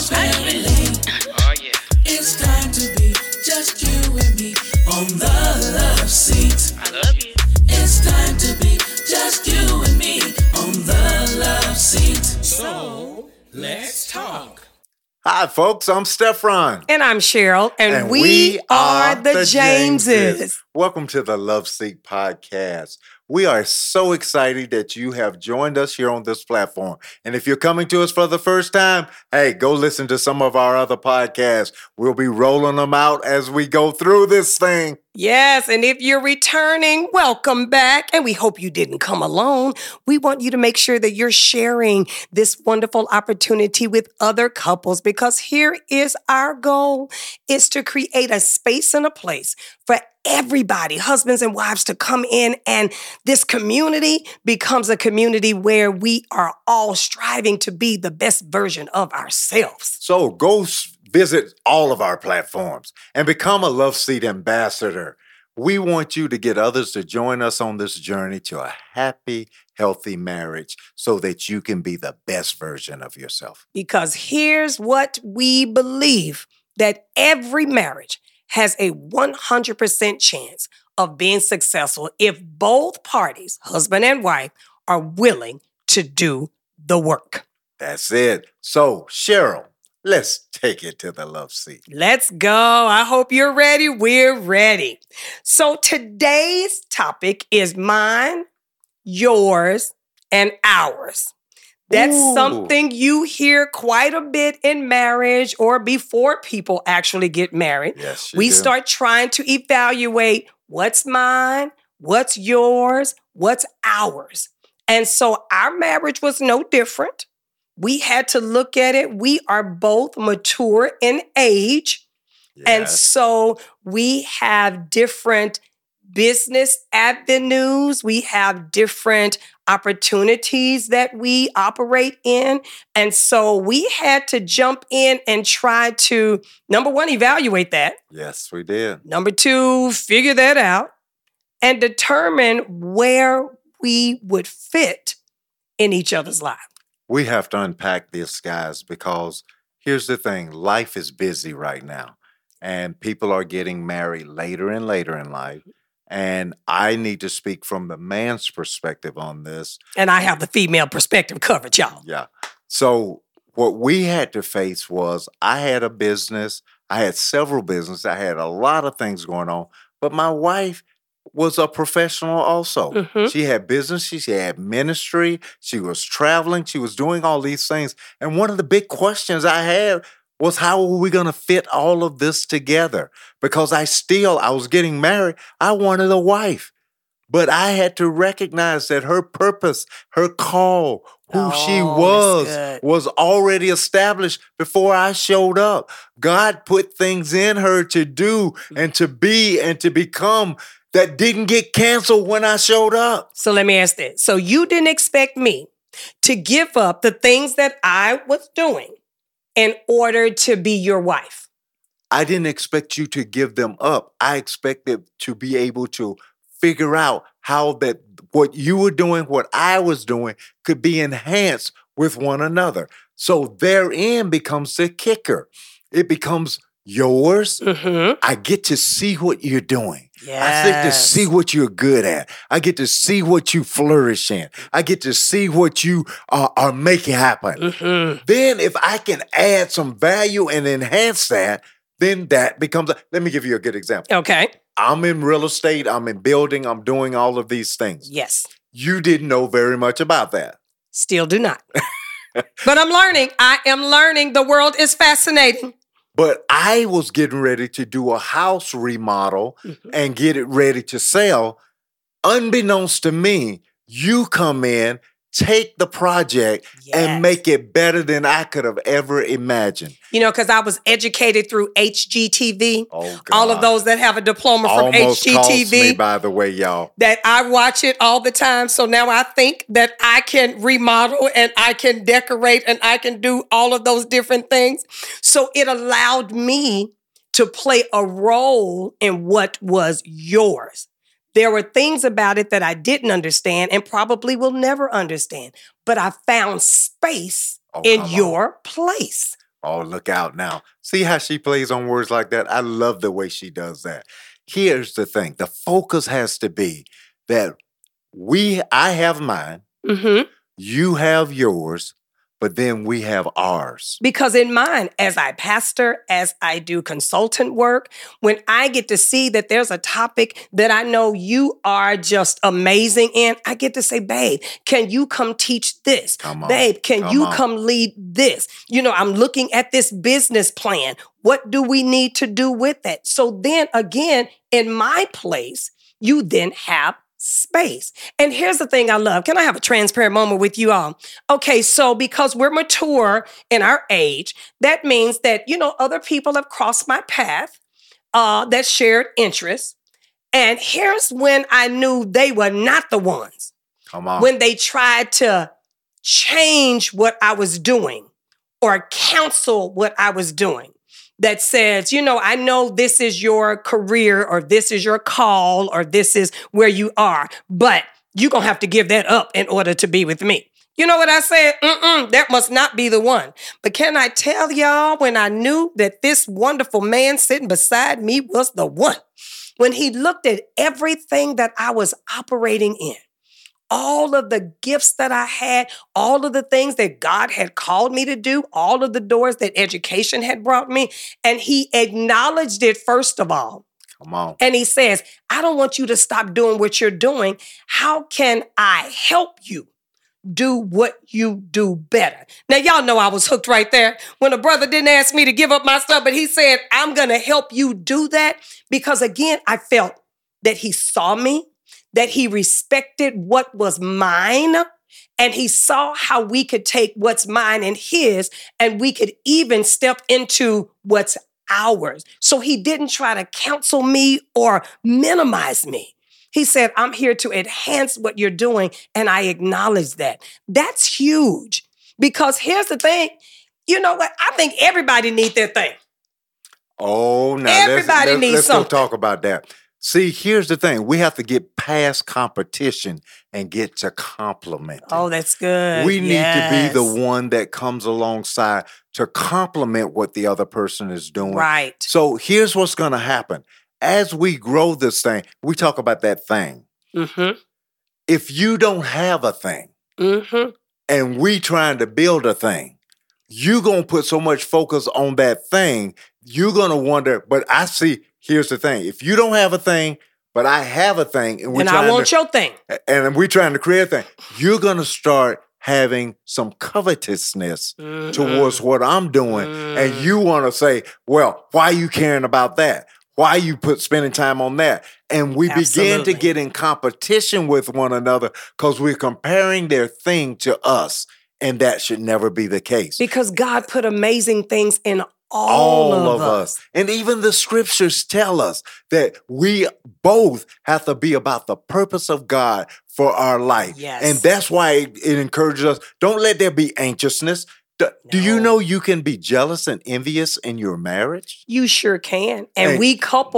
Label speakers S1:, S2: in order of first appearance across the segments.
S1: family. Oh, yeah. It's time to be just you and me on the love seat. I love you. It's time to be just you and me on the love seat. So, let's talk.
S2: Hi, folks. I'm Stefan.
S3: And I'm Cheryl. And we are the Jameses.
S2: Welcome to the Love Seat Podcast. We are so excited that you have joined us here on this platform. And if you're coming to us for the first time, hey, go listen to some of our other podcasts. We'll be rolling them out as we go through this thing.
S3: Yes, and if you're returning, welcome back. And we hope you didn't come alone. We want you to make sure that you're sharing this wonderful opportunity with other couples, because here is our goal, is to create a space and a place for everybody, husbands and wives, to come in, and this community becomes a community where we are all striving to be the best version of ourselves.
S2: So go visit all of our platforms and become a Love Seat ambassador. We want you to get others to join us on this journey to a happy, healthy marriage so that you can be the best version of yourself.
S3: Because here's what we believe, that every marriage has a 100% chance of being successful if both parties, husband and wife, are willing to do the work.
S2: That's it. So, Cheryl, let's take it to the love seat.
S3: Let's go. I hope you're ready. We're ready. So today's topic is mine, yours, and ours. That's something you hear quite a bit in marriage or before people actually get married.
S2: Yes,
S3: we start trying to evaluate what's mine, what's yours, what's ours. And so our marriage was no different. We had to look at it. We are both mature in age. Yes. And so we have different business avenues. We have different opportunities that we operate in. And so we had to jump in and try to, number one, evaluate that.
S2: Yes, we did.
S3: Number two, figure that out and determine where we would fit in each other's lives.
S2: We have to unpack this, guys, because here's the thing. Life is busy right now, and people are getting married later and later in life. And I need to speak from the man's perspective on this.
S3: And I have the female perspective covered, y'all.
S2: Yeah. So what we had to face was, I had a business. I had several businesses. I had a lot of things going on. But my wife was a professional also. Mm-hmm. She had business. She had ministry. She was traveling. She was doing all these things. And one of the big questions I had was, how are we going to fit all of this together? Because I was getting married. I wanted a wife. But I had to recognize that her purpose, her call, who she was already established before I showed up. God put things in her to do and to be and to become that didn't get canceled when I showed up.
S3: So let me ask this. So you didn't expect me to give up the things that I was doing in order to be your wife?
S2: I didn't expect you to give them up. I expected to be able to figure out how that what you were doing, what I was doing, could be enhanced with one another. So therein becomes the kicker. It becomes yours. Mm-hmm. I get to see what you're doing. Yes. I get to see what you're good at. I get to see what you flourish in. I get to see what you are making happen. Mm-hmm. Then if I can add some value and enhance that, then that becomes, let me give you a good example.
S3: Okay.
S2: I'm in real estate. I'm in building. I'm doing all of these things.
S3: Yes.
S2: You didn't know very much about that.
S3: Still do not. But I'm learning. I am learning. The world is fascinating.
S2: But I was getting ready to do a house remodel and get it ready to sell. Unbeknownst to me, you come in, take the project and make it better than I could have ever imagined.
S3: You know, because I was educated through HGTV. Oh, God. All of those that have a diploma from
S2: Almost
S3: HGTV.
S2: Cost me, by the way, y'all.
S3: That I watch it all the time. So now I think that I can remodel and I can decorate and I can do all of those different things. So it allowed me to play a role in what was yours. There were things about it that I didn't understand and probably will never understand, but I found space in your place.
S2: Oh, look out now. See how she plays on words like that? I love the way she does that. Here's the thing. The focus has to be that I have mine,
S3: Mm-hmm.
S2: you have yours, but then we have ours.
S3: Because in mine, as I pastor, as I do consultant work, when I get to see that there's a topic that I know you are just amazing in, I get to say, babe, can you come teach this?
S2: Come on.
S3: Babe, can
S2: Come
S3: you
S2: on.
S3: come lead this? You know, I'm looking at this business plan. What do we need to do with that? So then again, in my place, you then have space. And here's the thing I love. Can I have a transparent moment with you all? Okay, so because we're mature in our age, that means that, you know, other people have crossed my path that shared interests. And here's when I knew they were not the ones.
S2: Come on.
S3: When they tried to change what I was doing or counsel what I was doing. That says, you know, I know this is your career or this is your call or this is where you are, but you're going to have to give that up in order to be with me. You know what I said? That must not be the one. But can I tell y'all when I knew that this wonderful man sitting beside me was the one? When he looked at everything that I was operating in, all of the gifts that I had, all of the things that God had called me to do, all of the doors that education had brought me. And he acknowledged it first of all.
S2: Come on.
S3: And he says, I don't want you to stop doing what you're doing. How can I help you do what you do better? Now, y'all know I was hooked right there when a brother didn't ask me to give up my stuff, but he said, I'm going to help you do that. Because again, I felt that he saw me, that he respected what was mine, and he saw how we could take what's mine and his, and we could even step into what's ours. So he didn't try to counsel me or minimize me. He said, I'm here to enhance what you're doing, and I acknowledge that. That's huge, because here's the thing. You know what? I think everybody needs their thing.
S2: Oh, now
S3: Everybody needs
S2: let's
S3: something.
S2: go talk about that. See, here's the thing. We have to get past competition and get to compliment.
S3: Oh, that's good.
S2: We need to be the
S3: Yes.
S2: one that comes alongside to complement what the other person is doing.
S3: Right.
S2: So here's what's going to happen. As we grow this thing, we talk about that thing.
S3: Mm-hmm.
S2: If you don't have a thing
S3: Mm-hmm.
S2: and we trying to build a thing, you're going to put so much focus on that thing, you're going to wonder, but I see, here's the thing. If you don't have a thing, but I have a thing, and we're
S3: And I
S2: trying
S3: want
S2: to,
S3: your thing.
S2: and we're trying to create a thing, you're going to start having some covetousness towards what I'm doing. And you want to say, well, why are you caring about that? Why you spending time on that? And we begin
S3: Absolutely.
S2: to get in competition with one another because we're comparing their thing to us. And that should never be the case.
S3: Because God put amazing things in all of us.
S2: And even the scriptures tell us that we both have to be about the purpose of God for our life.
S3: Yes.
S2: And that's why it encourages us. Don't let there be anxiousness. Do you
S3: No.
S2: know you can be jealous and envious in your marriage?
S3: You sure can. And
S2: And-
S3: we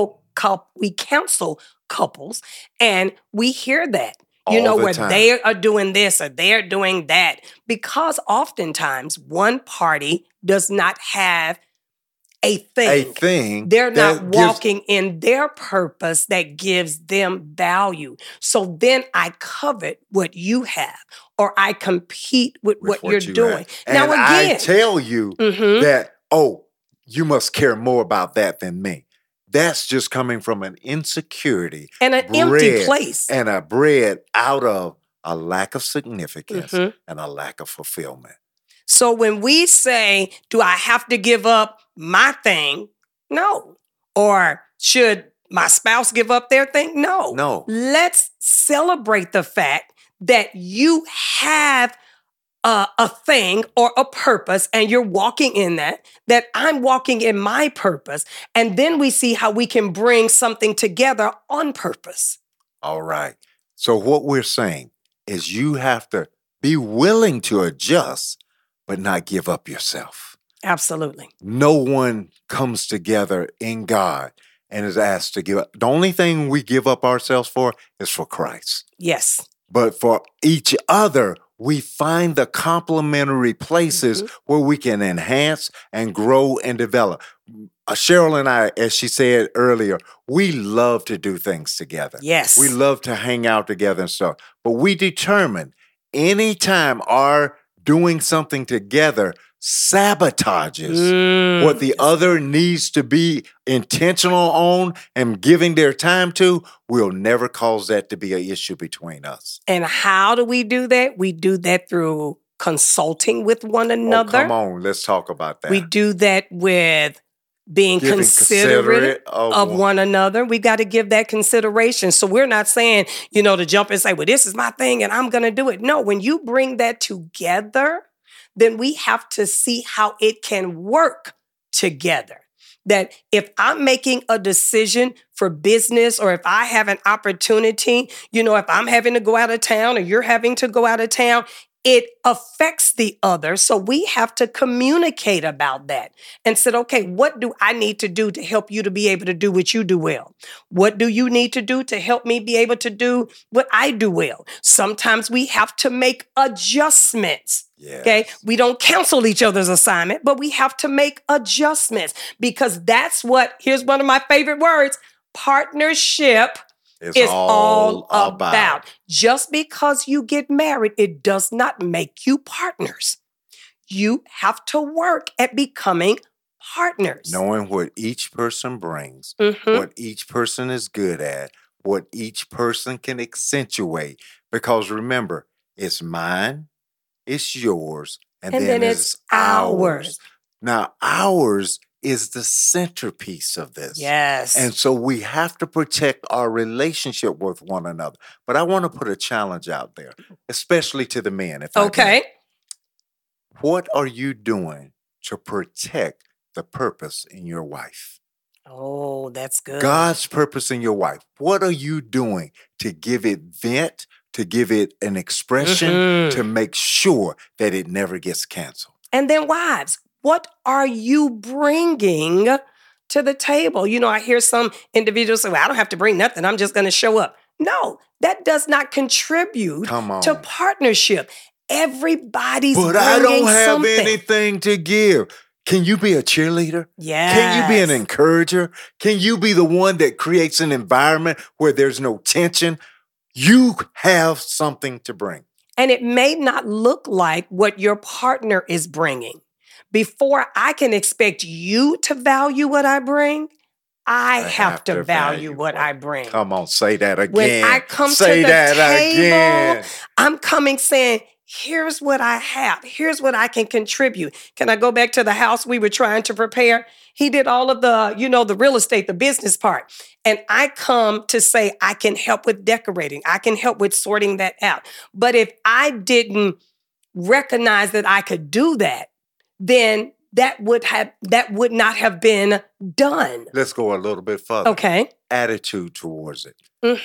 S3: counsel couples, and we hear that. You
S2: All
S3: know,
S2: the
S3: where
S2: time.
S3: they are doing this or they're doing that. Because oftentimes one party does not have a thing.
S2: A thing.
S3: They're not
S2: that gives-
S3: walking in their purpose that gives them value. So then I covet what you have, or I compete with what you're
S2: you
S3: doing.
S2: have.
S3: Now,
S2: And I
S3: again,
S2: tell you
S3: Mhm.
S2: that, oh, you must care more about that than me. That's just coming from an insecurity
S3: and an empty
S2: bred
S3: place.
S2: and a bred out of a lack of significance
S3: Mhm.
S2: and a lack of fulfillment.
S3: So when we say, do I have to give up my thing? No. Or should my spouse give up their thing? No.
S2: No.
S3: Let's celebrate the fact that you have a thing or a purpose and you're walking in that I'm walking in my purpose. And then we see how we can bring something together on purpose.
S2: All right. So what we're saying is you have to be willing to adjust, but not give up yourself.
S3: Absolutely.
S2: No one comes together in God and is asked to give up. The only thing we give up ourselves for is for Christ.
S3: Yes.
S2: But for each other, we find the complementary places where we can enhance and grow and develop. Cheryl and I, as she said earlier, we love to do things together.
S3: Yes.
S2: We love to hang out together and stuff. But we determine anytime our doing something together sabotages what the other needs to be intentional on and giving their time to, we'll never cause that to be an issue between us.
S3: And how do we do that? We do that through consulting with one another.
S2: Oh, come on, let's talk about that.
S3: We do that with being considerate of one another. We got to give that consideration. So we're not saying, to jump and say, well, this is my thing and I'm going to do it. No, when you bring that together, then we have to see how it can work together. That if I'm making a decision for business or if I have an opportunity, if I'm having to go out of town or you're having to go out of town, it affects the other. So we have to communicate about that and said, okay, what do I need to do to help you to be able to do what you do well? What do you need to do to help me be able to do what I do well? Sometimes we have to make adjustments.
S2: Yes.
S3: Okay. We don't cancel each other's assignment, but we have to make adjustments because that's here's one of my favorite words, partnership. It's all about. Just because you get married, it does not make you partners. You have to work at becoming partners.
S2: Knowing what each person brings, what each person is good at, what each person can accentuate. Because remember, it's mine, it's yours, and then it's ours. Now, ours is the centerpiece of this.
S3: Yes.
S2: And so we have to protect our relationship with one another. But I want to put a challenge out there, especially to the men. If
S3: okay.
S2: What are you doing to protect the purpose in your wife?
S3: Oh, that's good.
S2: God's purpose in your wife. What are you doing to give it vent, to give it an expression, to make sure that it never gets canceled?
S3: And then wives, what are you bringing to the table? I hear some individuals say, well, I don't have to bring nothing. I'm just going to show up. No, that does not contribute to partnership. Everybody's bringing something.
S2: But I don't have anything to give. Can you be a cheerleader?
S3: Yes.
S2: Can you be an encourager? Can you be the one that creates an environment where there's no tension? You have something to bring.
S3: And it may not look like what your partner is bringing. Before I can expect you to value what I bring, I have to value what I bring.
S2: Come on, say that again.
S3: When I come to the table, I'm coming saying, here's what I have. Here's what I can contribute. Can I go back to the house we were trying to prepare? He did all of the, the real estate, the business part. And I come to say, I can help with decorating. I can help with sorting that out. But if I didn't recognize that I could do that, then that would not have been done.
S2: Let's go a little bit further.
S3: Okay.
S2: Attitude towards it.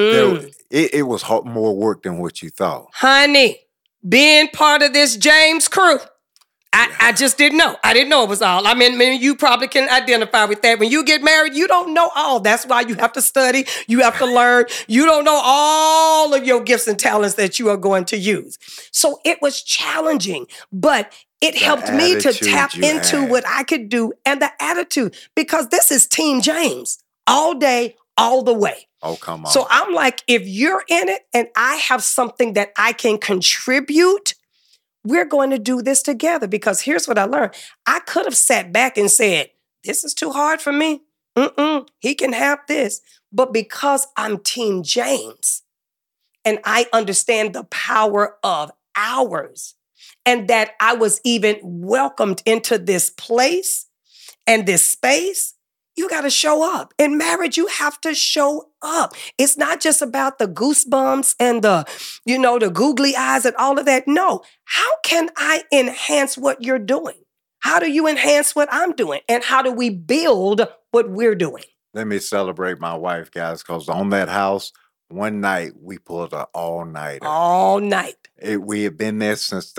S2: It was more work than what you thought.
S3: Honey, being part of this James crew, I just didn't know. I didn't know it was all. I mean, you probably can identify with that. When you get married, you don't know all. That's why you have to study. You have to learn. You don't know all of your gifts and talents that you are going to use. So it was challenging, but it helped me to tap into what I could do and the attitude, because this is Team James all day, all the way.
S2: Oh, come on.
S3: So I'm like, if you're in it and I have something that I can contribute, we're going to do this together. Because here's what I learned. I could have sat back and said, this is too hard for me. He can have this. But because I'm Team James and I understand the power of ours, and that I was even welcomed into this place and this space, you got to show up. In marriage, you have to show up. It's not just about the goosebumps and the googly eyes and all of that. No. How can I enhance what you're doing? How do you enhance what I'm doing? And how do we build what we're doing?
S2: Let me celebrate my wife, guys, because on that house, one night we pulled an all-nighter.
S3: All night.
S2: We had been there since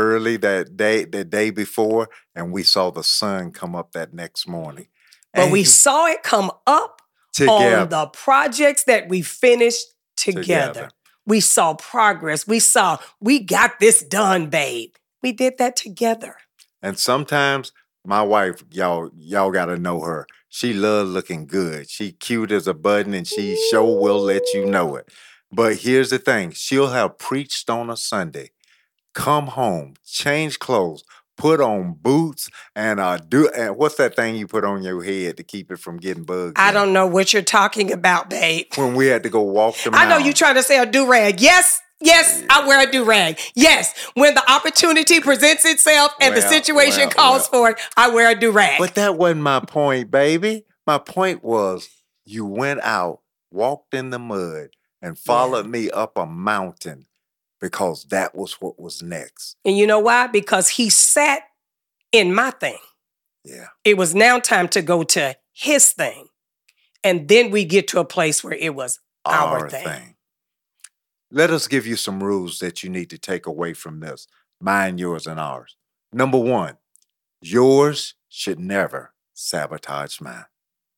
S2: the day before, and we saw the sun come up that next morning.
S3: But we saw it come up together on the projects that we finished together. We saw progress. We got this done, babe. We did that together.
S2: And sometimes my wife, y'all got to know her. She loves looking good. She cute as a button, and she sure will let you know it. But here's the thing. She'll have preached on a Sunday, come home, change clothes, put on boots, and and what's that thing you put on your head to keep it from getting bugs?
S3: I don't know what you're talking about, babe.
S2: When we had to go walk the
S3: I know
S2: mountain.
S3: you trying to say a do-rag. Yes, I wear a do-rag. Yes, when the opportunity presents itself and the situation calls for it, I wear a do-rag.
S2: But that wasn't my point, baby. My point was you went out, walked in the mud, and followed me up a mountain because that was what was next.
S3: And you know why? Because he sat in my thing.
S2: Yeah.
S3: It was now time to go to his thing. And then we get to a place where it was our thing.
S2: Let us give you some rules that you need to take away from this. Mine, yours, and ours. Number 1, yours should never sabotage mine.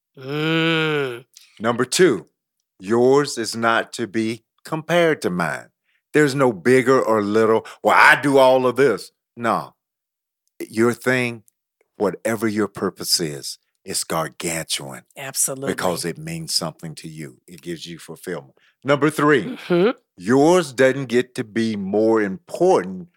S2: Number 2, yours is not to be compared to mine. There's no bigger or little, well, I do all of this. No. Your thing, whatever your purpose is gargantuan.
S3: Absolutely.
S2: Because it means something to you. It gives you fulfillment. Number 3, yours doesn't get to be more important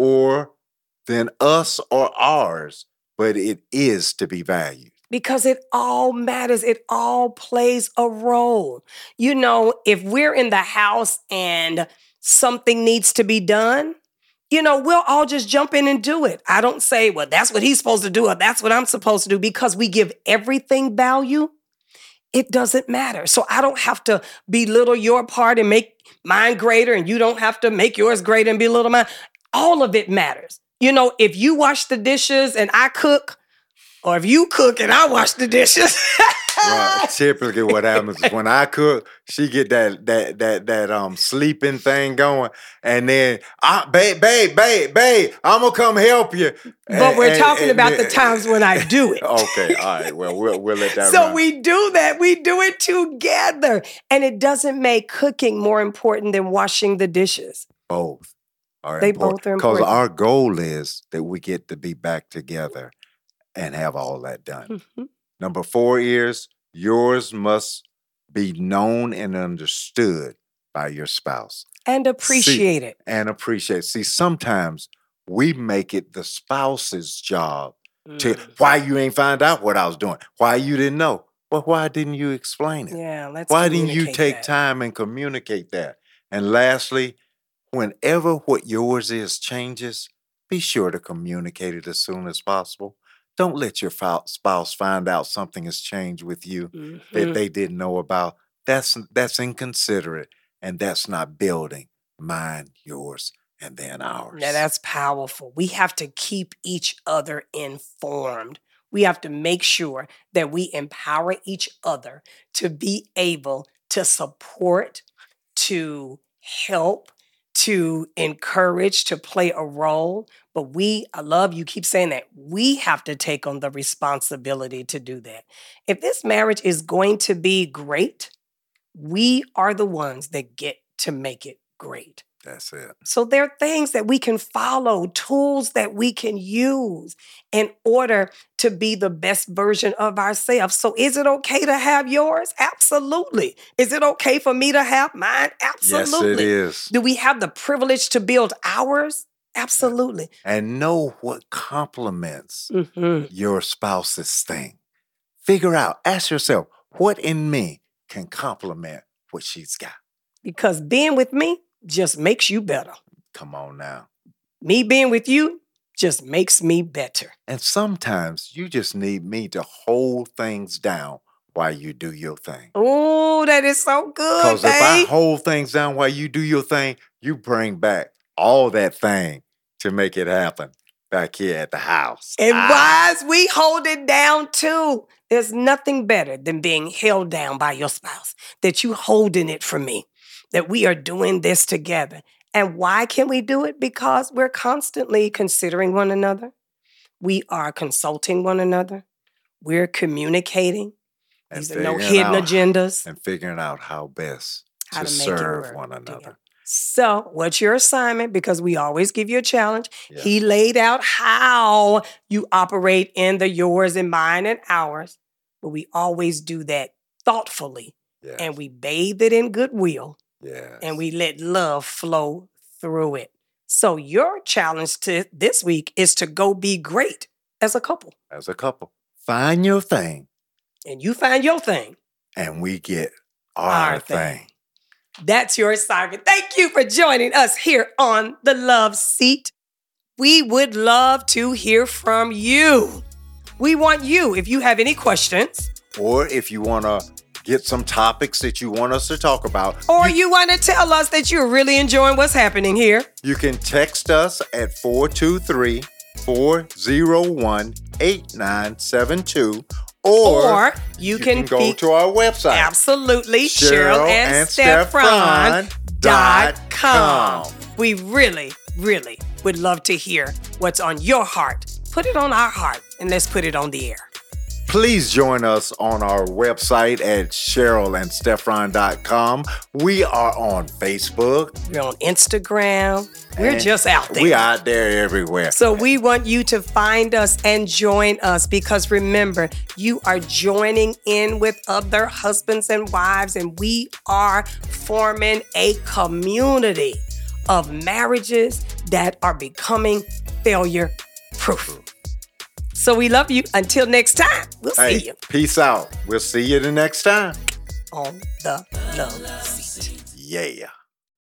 S2: than us or ours, but it is to be valued.
S3: Because it all matters. It all plays a role. You know, if we're in the house and something needs to be done, you know, we'll all just jump in and do it. I don't say, well, that's what he's supposed to do or that's what I'm supposed to do, because we give everything value. It doesn't matter. So I don't have to belittle your part and make mine greater, and you don't have to make yours greater and belittle mine. All of it matters. You know, if you wash the dishes and I cook, or if you cook and I wash the dishes.
S2: Well, typically what happens is when I cook, she get that sleeping thing going, and then babe, I'm gonna come help you.
S3: But we're talking about the times when I do it.
S2: Okay, all right. Well, we'll let that.
S3: So
S2: run.
S3: we do that. We do it together, and it doesn't make cooking more important than washing the dishes.
S2: Both are
S3: they
S2: important.
S3: Both are important.
S2: Because our goal is that we get to be back together and have all that done. Number 4 is yours must be known and understood by your spouse.
S3: And appreciate it.
S2: And appreciate. See, sometimes we make it the spouse's job to, why you ain't find out what I was doing? Why you didn't know? Well, why didn't you explain it?
S3: Yeah,
S2: why didn't you take time and communicate that? And lastly, whenever what yours is changes, be sure to communicate it as soon as possible. Don't let your spouse find out something has changed with you that they didn't know about. That's inconsiderate, and that's not building. Mine, yours, and then ours.
S3: Now that's powerful. We have to keep each other informed. We have to make sure that we empower each other to be able to support, to help, to encourage, to play a role. But I love you keep saying that, we have to take on the responsibility to do that. If this marriage is going to be great, we are the ones that get to make it great.
S2: That's it.
S3: So there are things that we can follow, tools that we can use in order to be the best version of ourselves. So is it okay to have yours? Absolutely. Is it okay for me to have mine? Absolutely.
S2: Yes, it is.
S3: Do we have the privilege to build ours? Absolutely.
S2: And know what complements your spouse's thing. Figure out, ask yourself, what in me can complement what she's got?
S3: Because being with me just makes you better.
S2: Come on now.
S3: Me being with you just makes me better.
S2: And sometimes you just need me to hold things down while you do your thing.
S3: Oh, that is so good,
S2: Because if I hold things down while you do your thing, you bring back all that thing to make it happen back here at the house.
S3: And wives, we hold it down too. There's nothing better than being held down by your spouse, that you holding it for me, that we are doing this together. And why can we do it? Because we're constantly considering one another. We are consulting one another. We're communicating. These are no hidden agendas.
S2: And figuring out how best to serve one another.
S3: So, what's your assignment? Because we always give you a challenge.
S2: Yeah.
S3: He laid out how you operate in the yours and mine and ours, but we always do that thoughtfully.
S2: Yes.
S3: And we bathe it in goodwill.
S2: Yes.
S3: And we let love flow through it. So your challenge to this week is to go be great as a couple.
S2: As a couple. Find your thing.
S3: And you find your thing.
S2: And we get our thing.
S3: That's your assignment. Thank you for joining us here on The Love Seat. We would love to hear from you. We want you, if you have any questions.
S2: Or if you want to get some topics that you want us to talk about.
S3: Or you want to tell us that you're really enjoying what's happening here.
S2: You can text us at 423-401-8972. Or
S3: you can
S2: go to our website.
S3: Absolutely. CherylAndStefron.com. We really, really would love to hear what's on your heart. Put it on our heart and let's put it on the air.
S2: Please join us on our website at CherylAndStefron.com. We are on Facebook.
S3: We're on Instagram. We're just out there.
S2: We out there everywhere.
S3: So we want you to find us and join us because remember, you are joining in with other husbands and wives, and we are forming a community of marriages that are becoming failure-proof. So we love you. Until next time, we'll see you.
S2: Peace out. We'll see you the next time.
S3: On the Love Seat.
S2: Yeah.